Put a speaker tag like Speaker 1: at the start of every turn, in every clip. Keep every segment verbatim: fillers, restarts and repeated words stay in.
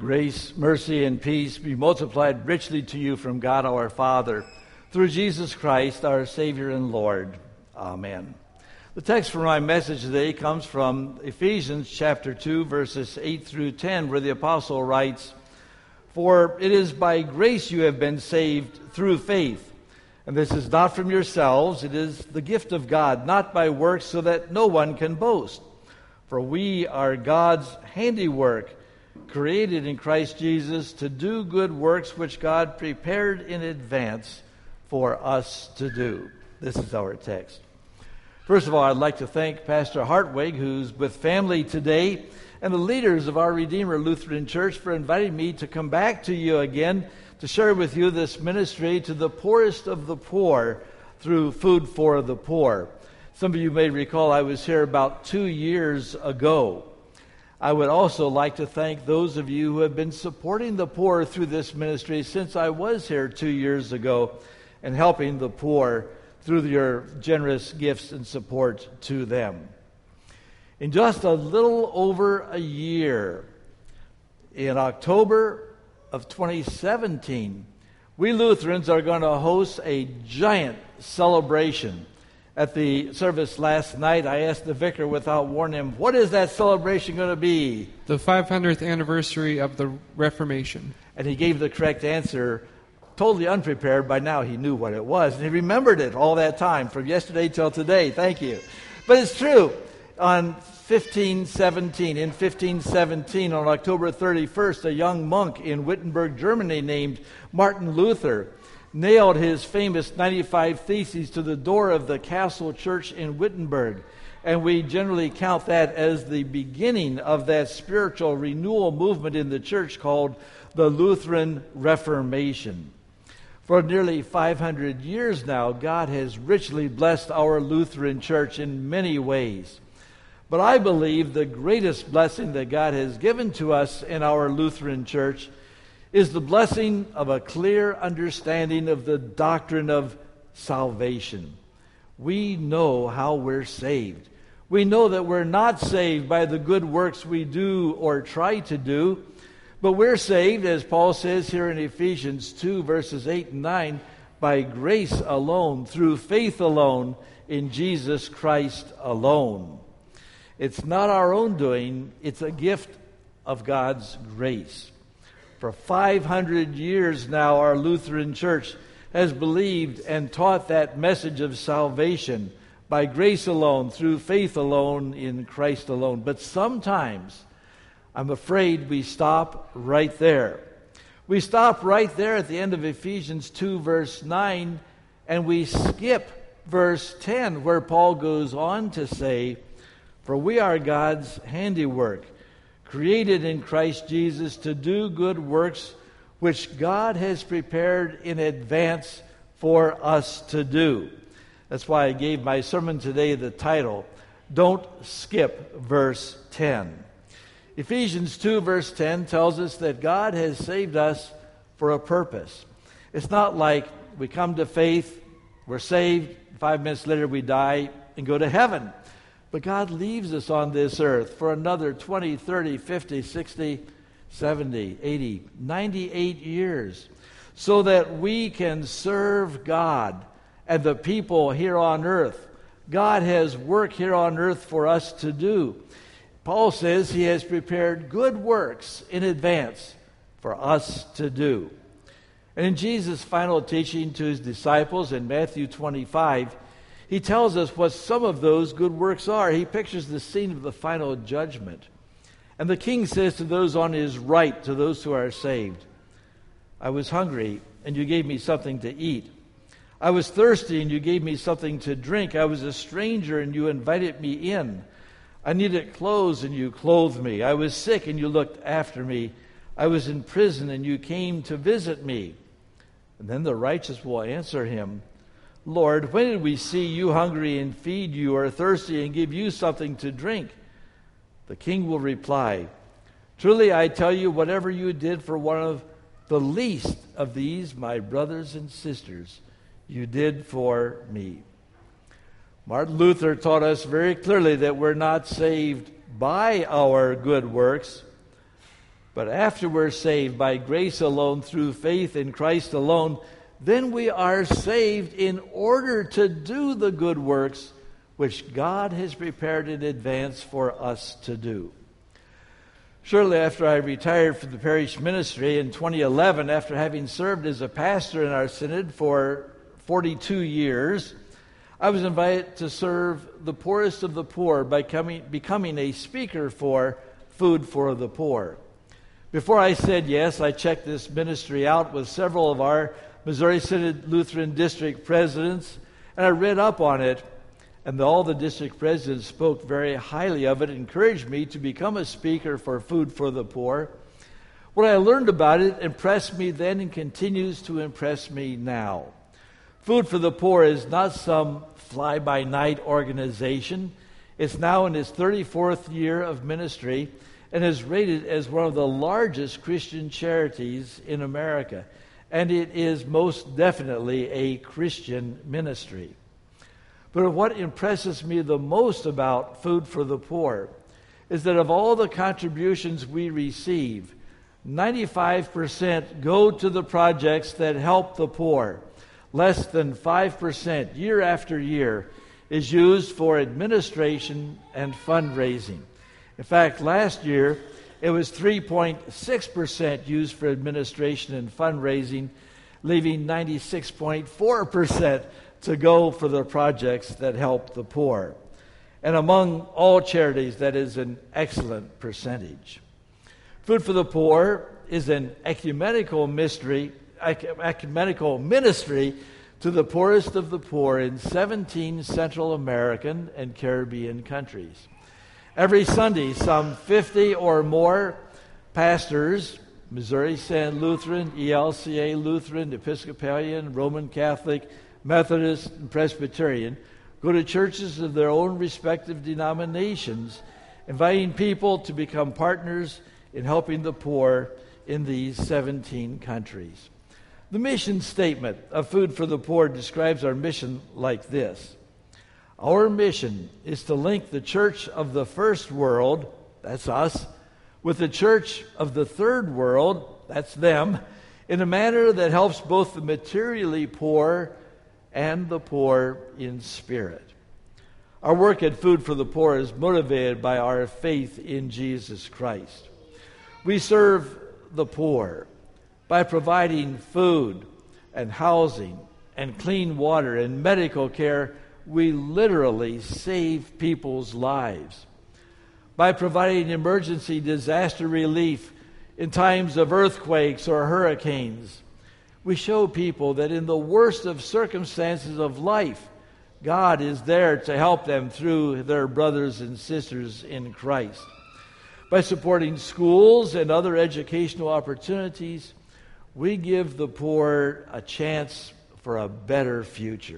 Speaker 1: Grace, mercy, and peace be multiplied richly to you from God our Father, through Jesus Christ, our Savior and Lord. Amen. The text for my message today comes from Ephesians chapter two, verses eight through ten, where the apostle writes, "For it is by grace you have been saved through faith. And this is not from yourselves, it is the gift of God, not by works, so that no one can boast. For we are God's handiwork, created in Christ Jesus to do good works which God prepared in advance for us to do." This is our text. First of all, I'd like to thank Pastor Hartwig, who's with family today, and the leaders of our Redeemer Lutheran Church for inviting me to come back to you again to share with you this ministry to the poorest of the poor through Food for the Poor. Some of you may recall I was here about two years ago. I would also like to thank those of you who have been supporting the poor through this ministry since I was here two years ago and helping the poor through your generous gifts and support to them. In just a little over a year, in October of twenty seventeen, we Lutherans are going to host a giant celebration. At the service last night, I asked the vicar without warning him, what is that celebration going to be?
Speaker 2: The five hundredth anniversary of the Reformation.
Speaker 1: And he gave the correct answer, totally unprepared. By now he knew what it was. And he remembered it all that time, from yesterday till today. Thank you. But it's true. On fifteen seventeen, in fifteen seventeen, on October thirty-first, a young monk in Wittenberg, Germany, named Martin Luther, nailed his famous ninety-five Theses to the door of the Castle Church in Wittenberg. And we generally count that as the beginning of that spiritual renewal movement in the church called the Lutheran Reformation. For nearly five hundred years now, God has richly blessed our Lutheran church in many ways. But I believe the greatest blessing that God has given to us in our Lutheran church is the blessing of a clear understanding of the doctrine of salvation. We know how we're saved. We know that we're not saved by the good works we do or try to do, but we're saved, as Paul says here in Ephesians two, verses eight and nine, by grace alone, through faith alone, in Jesus Christ alone. It's not our own doing, it's a gift of God's grace. For five hundred years now, our Lutheran Church has believed and taught that message of salvation by grace alone, through faith alone, in Christ alone. But sometimes, I'm afraid we stop right there. We stop right there at the end of Ephesians two, verse nine, and we skip verse ten, where Paul goes on to say, "For we are God's handiwork, created in Christ Jesus to do good works which God has prepared in advance for us to do." That's why I gave my sermon today the title, "Don't Skip Verse ten." Ephesians two, verse ten tells us that God has saved us for a purpose. It's not like we come to faith, we're saved, five minutes later we die and go to heaven. But God leaves us on this earth for another twenty, thirty, fifty, sixty, seventy, eighty, ninety-eight years so that we can serve God and the people here on earth. God has work here on earth for us to do. Paul says he has prepared good works in advance for us to do. And in Jesus' final teaching to his disciples in Matthew twenty-five, he tells us what some of those good works are. He pictures the scene of the final judgment. And the king says to those on his right, to those who are saved, "I was hungry, and you gave me something to eat. I was thirsty, and you gave me something to drink. I was a stranger, and you invited me in. I needed clothes, and you clothed me. I was sick, and you looked after me. I was in prison, and you came to visit me." And then the righteous will answer him, "Lord, when did we see you hungry and feed you, or thirsty and give you something to drink?" The king will reply, "Truly I tell you, whatever you did for one of the least of these, my brothers and sisters, you did for me." Martin Luther taught us very clearly that we're not saved by our good works, But after we're saved by grace alone, through faith in Christ alone, then we are saved in order to do the good works which God has prepared in advance for us to do. Shortly after I retired from the parish ministry in twenty eleven, after having served as a pastor in our synod for forty-two years, I was invited to serve the poorest of the poor by coming, becoming a speaker for Food for the Poor. Before I said yes, I checked this ministry out with several of our Missouri Synod Lutheran district presidents, and I read up on it, and all the district presidents spoke very highly of it, encouraged me to become a speaker for Food for the Poor. What I learned about it impressed me then and continues to impress me now. Food for the Poor is not some fly-by-night organization. It's now in its thirty-fourth year of ministry and is rated as one of the largest Christian charities in America. And it is most definitely a Christian ministry. But what impresses me the most about Food for the Poor is that of all the contributions we receive, ninety-five percent go to the projects that help the poor. Less than five percent year after year is used for administration and fundraising. In fact, last year, it was three point six percent used for administration and fundraising, leaving ninety-six point four percent to go for the projects that help the poor. And among all charities, that is an excellent percentage. Food for the Poor is an ecumenical mystery, ecumenical ministry to the poorest of the poor in seventeen Central American and Caribbean countries. Every Sunday, some fifty or more pastors, Missouri Synod Lutheran, E L C A Lutheran, Episcopalian, Roman Catholic, Methodist, and Presbyterian, go to churches of their own respective denominations, inviting people to become partners in helping the poor in these seventeen countries. The mission statement of Food for the Poor describes our mission like this. Our mission is to link the church of the first world, that's us, with the church of the third world, that's them, in a manner that helps both the materially poor and the poor in spirit. Our work at Food for the Poor is motivated by our faith in Jesus Christ. We serve the poor by providing food and housing and clean water and medical care. We literally save people's lives. By providing emergency disaster relief in times of earthquakes or hurricanes, we show people that in the worst of circumstances of life, God is there to help them through their brothers and sisters in Christ. By supporting schools and other educational opportunities, we give the poor a chance for a better future.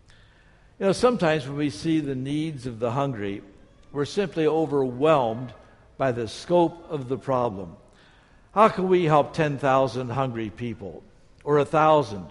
Speaker 1: You know, sometimes when we see the needs of the hungry, we're simply overwhelmed by the scope of the problem. How can we help ten thousand hungry people or one thousand?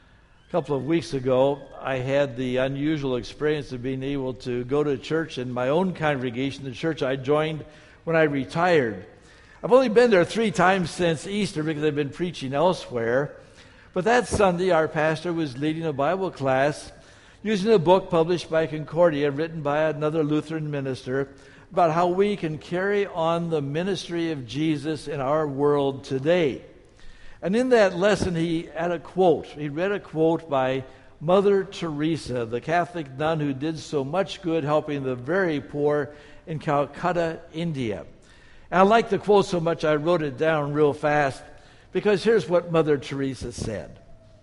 Speaker 1: A couple of weeks ago, I had the unusual experience of being able to go to church in my own congregation, the church I joined when I retired. I've only been there three times since Easter because I've been preaching elsewhere. But that Sunday, our pastor was leading a Bible class using a book published by Concordia, written by another Lutheran minister, about how we can carry on the ministry of Jesus in our world today. And in that lesson, he had a quote. He read a quote by Mother Teresa, the Catholic nun who did so much good helping the very poor in Calcutta, India. And I liked the quote so much I wrote it down real fast, because here's what Mother Teresa said.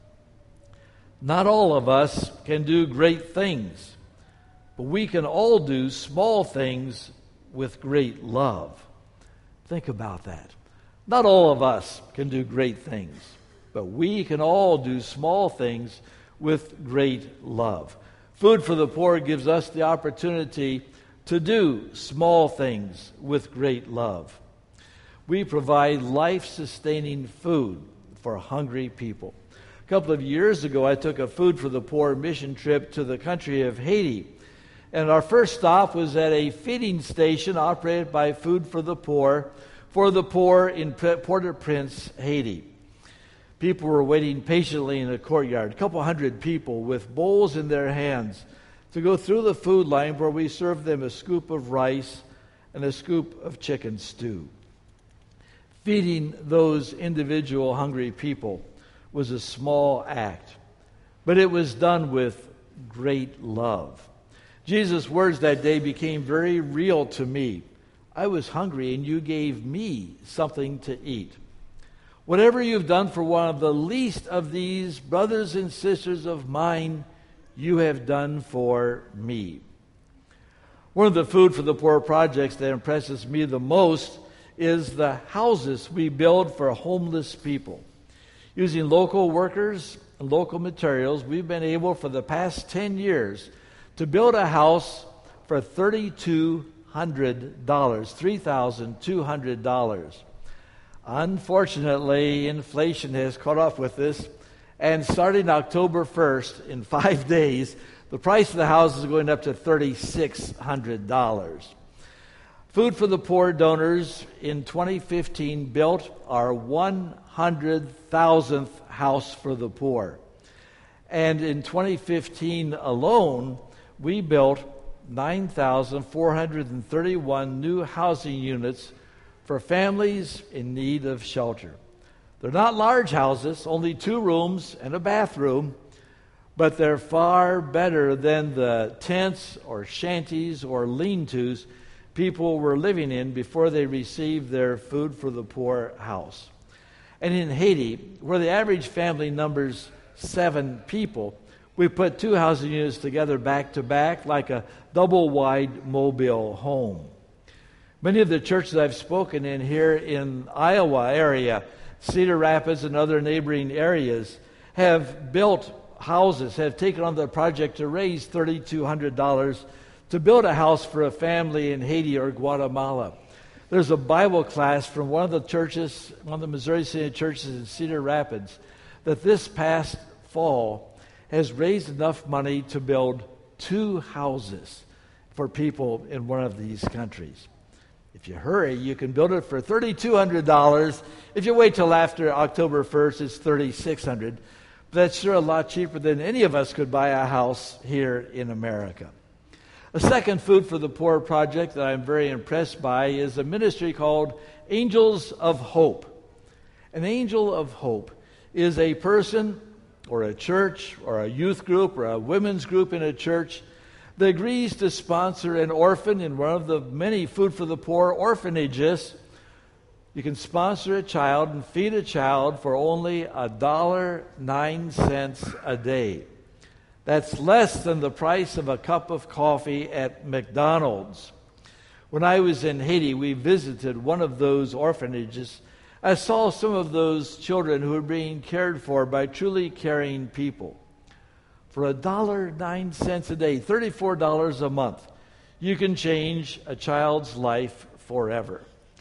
Speaker 1: Not all of us can do great things, but we can all do small things with great love. Think about that. Not all of us can do great things, but we can all do small things with great love. Food for the Poor gives us the opportunity to do small things with great love. We provide life-sustaining food for hungry people. A couple of years ago, I took a Food for the Poor mission trip to the country of Haiti. And our first stop was at a feeding station operated by Food for the Poor for the poor in Port-au-Prince, Haiti. People were waiting patiently in the courtyard, a couple hundred people with bowls in their hands to go through the food line where we served them a scoop of rice and a scoop of chicken stew. Feeding those individual hungry people was a small act, but it was done with great love. Jesus' words that day became very real to me. I was hungry and you gave me something to eat. Whatever you've done for one of the least of these brothers and sisters of mine, you have done for me. One of the Food for the Poor projects that impresses me the most is the houses we build for homeless people. Using local workers and local materials, we've been able for the past ten years to build a house for three thousand two hundred dollars, three thousand two hundred dollars. Unfortunately, inflation has caught up with this, and starting October first, in five days, the price of the house is going up to three thousand six hundred dollars. Food for the Poor donors in twenty fifteen built our one hundred thousandth house for the poor. And in twenty fifteen alone, we built nine thousand four hundred thirty-one new housing units for families in need of shelter. They're not large houses, only two rooms and a bathroom, but they're far better than the tents or shanties or lean-tos people were living in before they received their Food for the Poor house. And in Haiti, where the average family numbers seven people, we put two housing units together back to back like a double-wide mobile home. Many of the churches I've spoken in here in Iowa area, Cedar Rapids and other neighboring areas, have built houses, have taken on the project to raise three thousand two hundred dollars to build a house for a family in Haiti or Guatemala. There's a Bible class from one of the churches, one of the Missouri Synod churches in Cedar Rapids, that this past fall has raised enough money to build two houses for people in one of these countries. If you hurry, you can build it for three thousand two hundred dollars. If you wait till after October first, it's three thousand six hundred dollars. But that's sure a lot cheaper than any of us could buy a house here in America. A second Food for the Poor project that I'm very impressed by is a ministry called Angels of Hope. An angel of hope is a person or a church or a youth group or a women's group in a church that agrees to sponsor an orphan in one of the many Food for the Poor orphanages. You can sponsor a child and feed a child for only a dollar nine cents a day. That's less than the price of a cup of coffee at McDonald's. When I was in Haiti, we visited one of those orphanages. I saw some of those children who were being cared for by truly caring people. For a dollar nine cents a day, thirty-four dollars a month, you can change a child's life forever.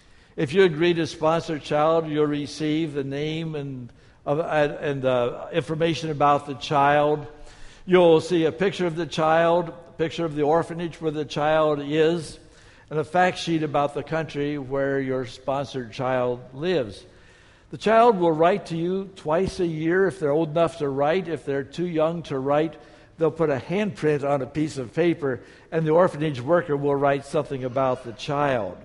Speaker 1: If you agree to sponsor a child, you'll receive the name and uh, and uh, information about the child. You'll see a picture of the child, a picture of the orphanage where the child is, and a fact sheet about the country where your sponsored child lives. The child will write to you twice a year if they're old enough to write. If they're too young to write, they'll put a handprint on a piece of paper, and the orphanage worker will write something about the child.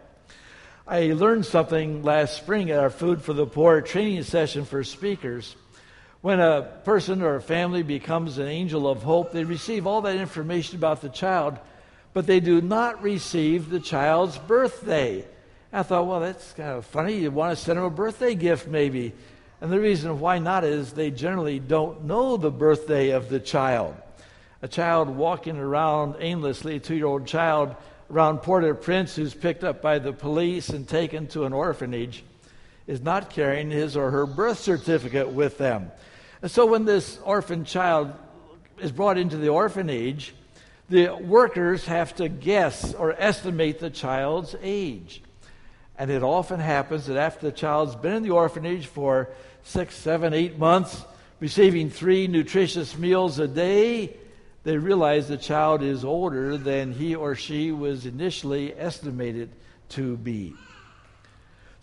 Speaker 1: I learned something last spring at our Food for the Poor training session for speakers. When a person or a family becomes an angel of hope, they receive all that information about the child, but they do not receive the child's birthday. I thought, well, that's kind of funny. You want to send them a birthday gift maybe. And the reason why not is they generally don't know the birthday of the child. A child walking around aimlessly, a two-year-old child around Port-au-Prince who's picked up by the police and taken to an orphanage is not carrying his or her birth certificate with them. And so when this orphan child is brought into the orphanage, the workers have to guess or estimate the child's age. And it often happens that after the child's been in the orphanage for six, seven, eight months, receiving three nutritious meals a day, they realize the child is older than he or she was initially estimated to be.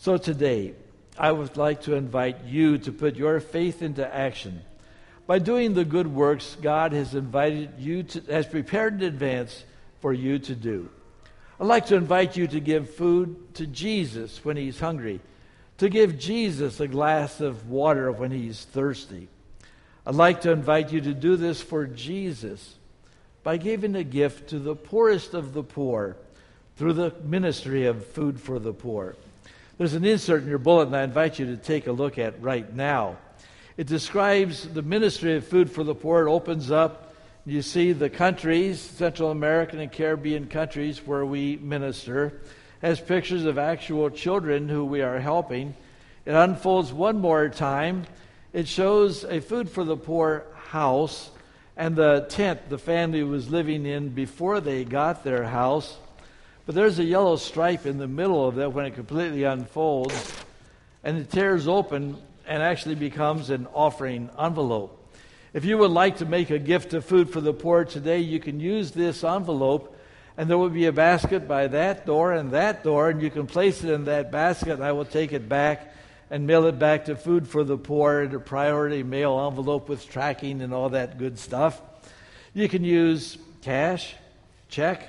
Speaker 1: So today, I would like to invite you to put your faith into action by doing the good works God has invited you to, has prepared in advance for you to do. I'd like to invite you to give food to Jesus when he's hungry, to give Jesus a glass of water when he's thirsty. I'd like to invite you to do this for Jesus by giving a gift to the poorest of the poor through the ministry of Food for the Poor. There's an insert in your bulletin I invite you to take a look at right now. It describes the ministry of Food for the Poor. It opens up, you see the countries, Central American and Caribbean countries where we minister, has pictures of actual children who we are helping. It unfolds one more time. It shows a Food for the Poor house and the tent the family was living in before they got their house. But there's a yellow stripe in the middle of that when it completely unfolds, and it tears open and actually becomes an offering envelope. If you would like to make a gift of Food for the Poor today, you can use this envelope, and there will be a basket by that door and that door, and you can place it in that basket, and I will take it back and mail it back to Food for the Poor in a priority mail envelope with tracking and all that good stuff. You can use cash, check,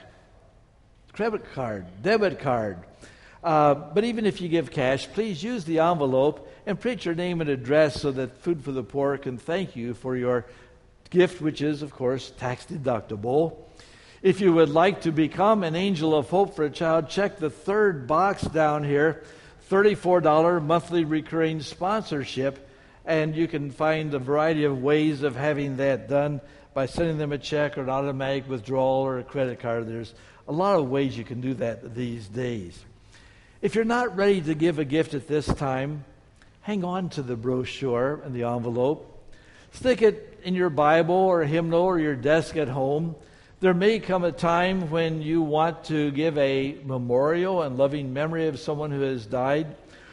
Speaker 1: credit card, debit card. Uh, but even if you give cash, please use the envelope and print your name and address so that Food for the Poor can thank you for your gift, which is, of course, tax deductible. If you would like to become an angel of hope for a child, check the third box down here, thirty-four dollars monthly recurring sponsorship, and you can find a variety of ways of having that done by sending them a check or an automatic withdrawal or a credit card. There's a lot of ways you can do that these days. If you're not ready to give a gift at this time, hang on to the brochure and the envelope. Stick it in your Bible or hymnal or your desk at home. There may come a time when you want to give a memorial and loving memory of someone who has died,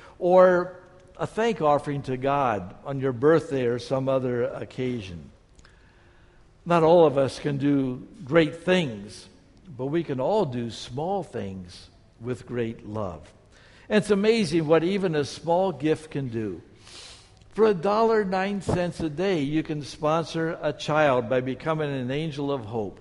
Speaker 1: or a thank offering to God on your birthday or some other occasion. Not all of us can do great things, but we can all do small things with great love. And it's amazing what even a small gift can do. For a dollar nine cents a day, you can sponsor a child by becoming an angel of hope.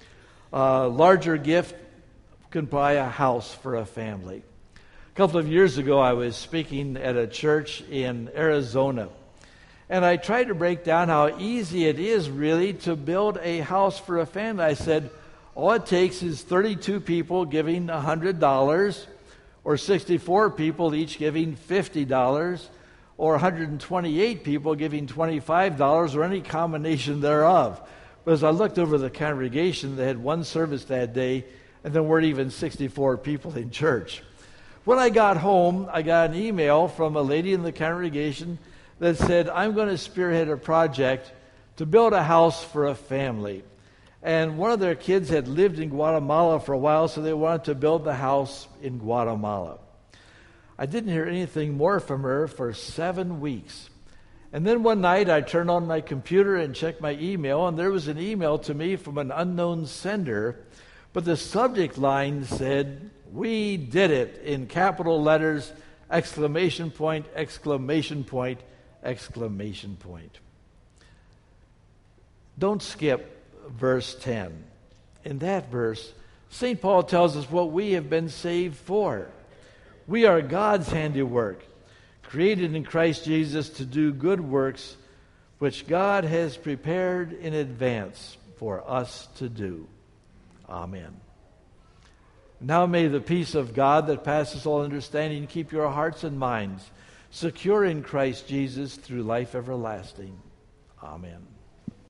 Speaker 1: A larger gift can buy a house for a family. A couple of years ago, I was speaking at a church in Arizona, and I tried to break down how easy it is really to build a house for a family. I said, all it takes is thirty-two people giving one hundred dollars, or sixty-four people each giving fifty dollars, or one hundred twenty-eight people giving twenty-five dollars, or any combination thereof. But as I looked over the congregation, they had one service that day, and there weren't even sixty-four people in church. When I got home, I got an email from a lady in the congregation that said, I'm going to spearhead a project to build a house for a family. And one of their kids had lived in Guatemala for a while, so they wanted to build the house in Guatemala. I didn't hear anything more from her for seven weeks. And then one night I turned on my computer and checked my email, and there was an email to me from an unknown sender, but the subject line said, "We did it," in capital letters, exclamation point, exclamation point, exclamation point. Don't skip verse ten. In that verse, Saint Paul tells us what we have been saved for. We are God's handiwork, created in Christ Jesus to do good works, which God has prepared in advance for us to do. Amen. Now may the peace of God that passes all understanding keep your hearts and minds secure in Christ Jesus through life everlasting. Amen.